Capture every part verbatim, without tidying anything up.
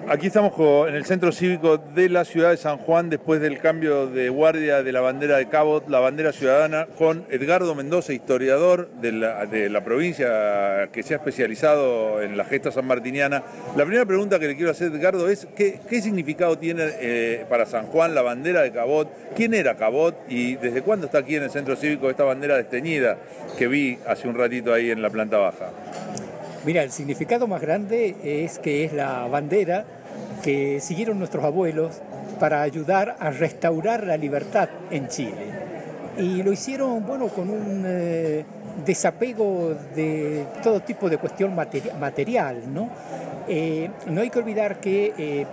Aquí estamos con- en el centro cívico de la ciudad de San Juan después del cambio de guardia de la bandera de Cabot, la bandera ciudadana, con Edgardo Mendoza, historiador de la, de la provincia que se ha especializado en la gesta sanmartiniana. La primera pregunta que le quiero hacer, Edgardo, es ¿qué, qué significado tiene eh, para San Juan la bandera de Cabot? ¿Quién era Cabot y desde cuándo está aquí en el centro cívico esta bandera desteñida que vi hace un ratito ahí en la planta baja? Mira, el significado más grande es que es la bandera que siguieron nuestros abuelos para ayudar a restaurar la libertad en Chile. Y lo hicieron, bueno, con un eh, desapego de todo tipo de cuestión materi- material, ¿no? Eh, no hay que olvidar que eh,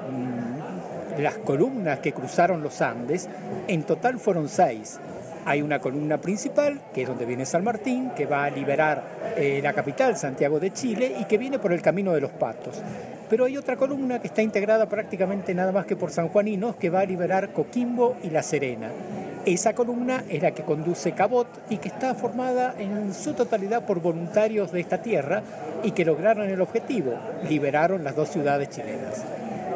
las columnas que cruzaron los Andes, en total fueron seis. Hay una columna principal, que es donde viene San Martín, que va a liberar eh, la capital, Santiago de Chile, y que viene por el Camino de los Patos. Pero hay otra columna que está integrada prácticamente nada más que por sanjuaninos, que va a liberar Coquimbo y La Serena. Esa columna es la que conduce Cabot y que está formada en su totalidad por voluntarios de esta tierra y que lograron el objetivo, liberaron las dos ciudades chilenas.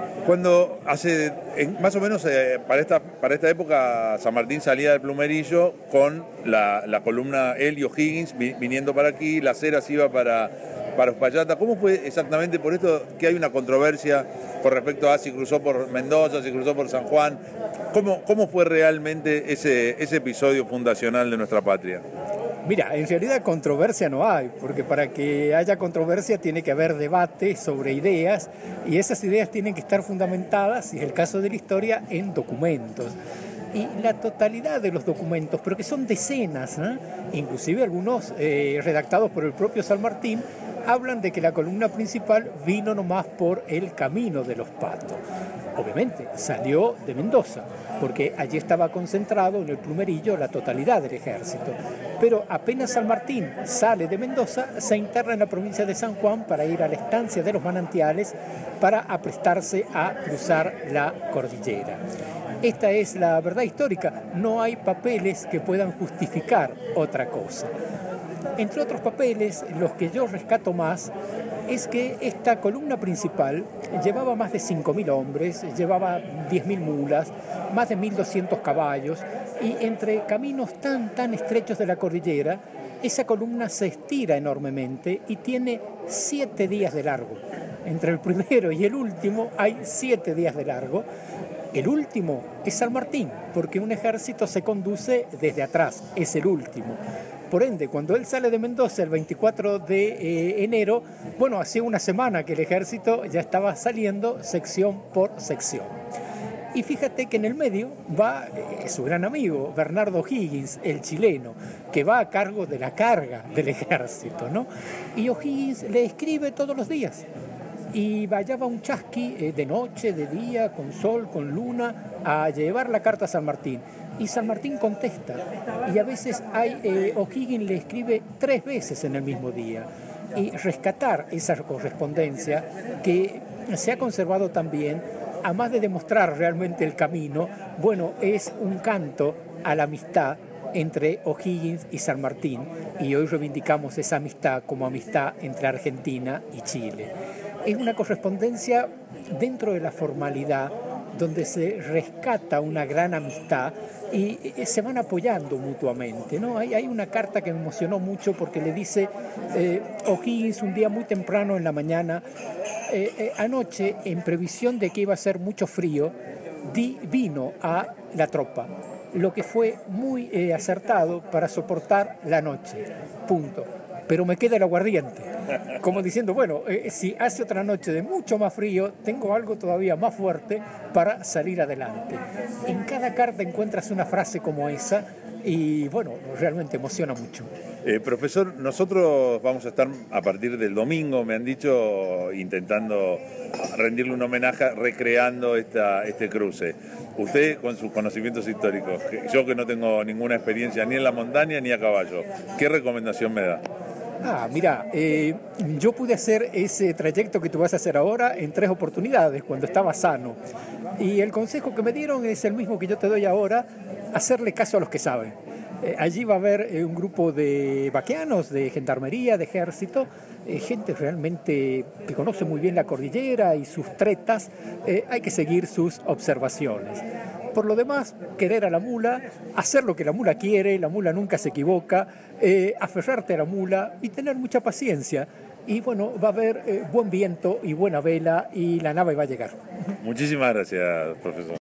Cuando hace, en, más o menos eh, para, esta, para esta época, San Martín salía del Plumerillo con la, la columna él y O'Higgins vi, viniendo para aquí, Las Heras iba para, para Uspallata. ¿Cómo fue exactamente? Por esto que hay una controversia con respecto a si cruzó por Mendoza, si cruzó por San Juan. ¿Cómo, cómo fue realmente ese, ese episodio fundacional de nuestra patria? Mira, en realidad controversia no hay, porque para que haya controversia tiene que haber debate sobre ideas y esas ideas tienen que estar fundamentadas, si es el caso de la historia, en documentos. Y la totalidad de los documentos, pero que son decenas, ¿eh? Inclusive algunos eh, redactados por el propio San Martín, hablan de que la columna principal vino nomás por el Camino de los Patos. Obviamente, salió de Mendoza, porque allí estaba concentrado en el Plumerillo la totalidad del ejército. Pero apenas San Martín sale de Mendoza, se interna en la provincia de San Juan para ir a la estancia de los manantiales para aprestarse a cruzar la cordillera. Esta es la verdad histórica, no hay papeles que puedan justificar otra cosa. Entre otros papeles, los que yo rescato más es que esta columna principal llevaba más de cinco mil hombres, llevaba diez mil mulas, más de mil doscientos caballos, y entre caminos tan, tan estrechos de la cordillera, esa columna se estira enormemente y tiene siete días de largo. Entre el primero y el último hay siete días de largo. El último es San Martín, porque un ejército se conduce desde atrás, es el último. Por ende, cuando él sale de Mendoza el veinticuatro de enero, bueno, hacía una semana que el ejército ya estaba saliendo sección por sección. Y fíjate que en el medio va eh, su gran amigo, Bernardo O'Higgins, el chileno, que va a cargo de la carga del ejército, ¿no? Y O'Higgins le escribe todos los días. Y vaya un chasqui eh, de noche, de día, con sol, con luna, a llevar la carta a San Martín. Y San Martín contesta. Y a veces hay, eh, O'Higgins le escribe tres veces en el mismo día. Y rescatar esa correspondencia que se ha conservado también, a más de demostrar realmente el camino, bueno, es un canto a la amistad entre O'Higgins y San Martín. Y hoy reivindicamos esa amistad como amistad entre Argentina y Chile. Es una correspondencia dentro de la formalidad, donde se rescata una gran amistad y se van apoyando mutuamente, ¿no? Hay, hay una carta que me emocionó mucho porque le dice eh, O'Higgins un día muy temprano en la mañana, eh, eh, anoche, en previsión de que iba a ser mucho frío, di, vino a la tropa, lo que fue muy eh, acertado para soportar la noche, punto. Pero me queda el aguardiente, como diciendo, bueno, eh, si hace otra noche de mucho más frío, tengo algo todavía más fuerte para salir adelante. En cada carta encuentras una frase como esa y, bueno, realmente emociona mucho. Eh, profesor, nosotros vamos a estar a partir del domingo, me han dicho, intentando rendirle un homenaje, recreando esta, este cruce. Usted con sus conocimientos históricos, yo que no tengo ninguna experiencia ni en la montaña ni a caballo, ¿qué recomendación me da? Ah, mira, eh, yo pude hacer ese trayecto que tú vas a hacer ahora en tres oportunidades, cuando estaba sano. Y el consejo que me dieron es el mismo que yo te doy ahora, hacerle caso a los que saben. Eh, allí va a haber eh, un grupo de vaqueanos, de gendarmería, de ejército, eh, gente realmente que conoce muy bien la cordillera y sus tretas. Eh, hay que seguir sus observaciones. Por lo demás, querer a la mula, hacer lo que la mula quiere, la mula nunca se equivoca, eh, aferrarte a la mula y tener mucha paciencia. Y bueno, va a haber eh, buen viento y buena vela y la nave va a llegar. Muchísimas gracias, profesor.